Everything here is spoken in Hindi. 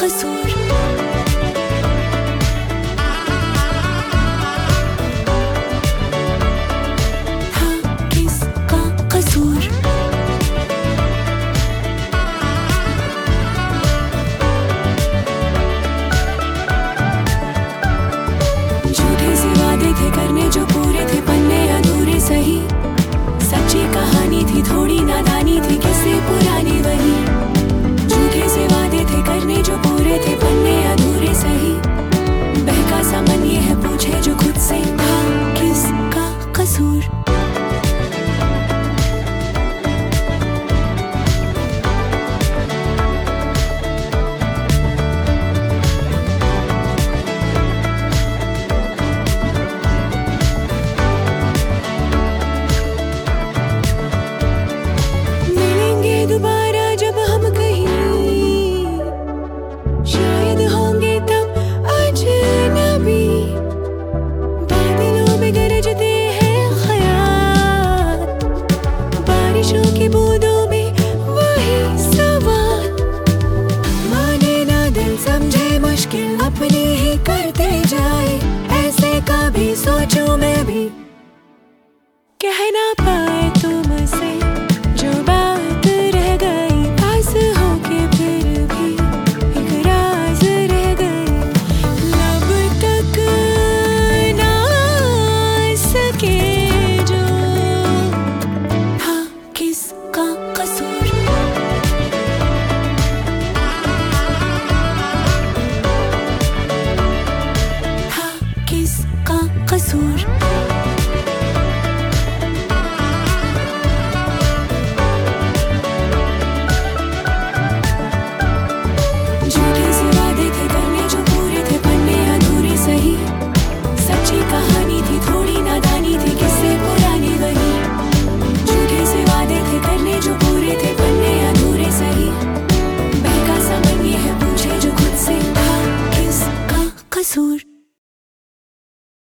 कसूर। था किसका कसूर। झूठे से वादे थे करने जो पूरे थे, पन्ने अधूरे सही। सच्ची कहानी थी, थोड़ी नादानी थी, किससे पुरानी वही। झूठे से वादे थे करने जो पूरे थे, पन्ने अधूरे सही। बहका सा मन ये है पूछे जो खुद से, था किसका कसूर। दोबारा जब हम कहीं, शायद होंगे तब अजनबी। बादलों में गरजते हैं ख्याल, बारिशों की बूंदों में वही सवाल। माने ना दिल समझे मुश्किल अपनी ही करते जाए, ऐसे कभी सोचूं मैं भी कह ना पाए तुमसे जो बात रह गई। पास होके फिर भी एक राज रह गई, लब तक ना सके जो। था किसका कसूर। था किसका कसूर। झूठे से वादे थे करने जो पूरे थे, पन्ने अधूरे सही। सच्ची कहानी थी, थोड़ी नादानी थी, किससे पुरानी वही। झूठे से वादे थे करने जो पूरे थे, पन्ने अधूरे सही। बहका सा मन ये है पूछे जो खुद से, था किसका कसूर।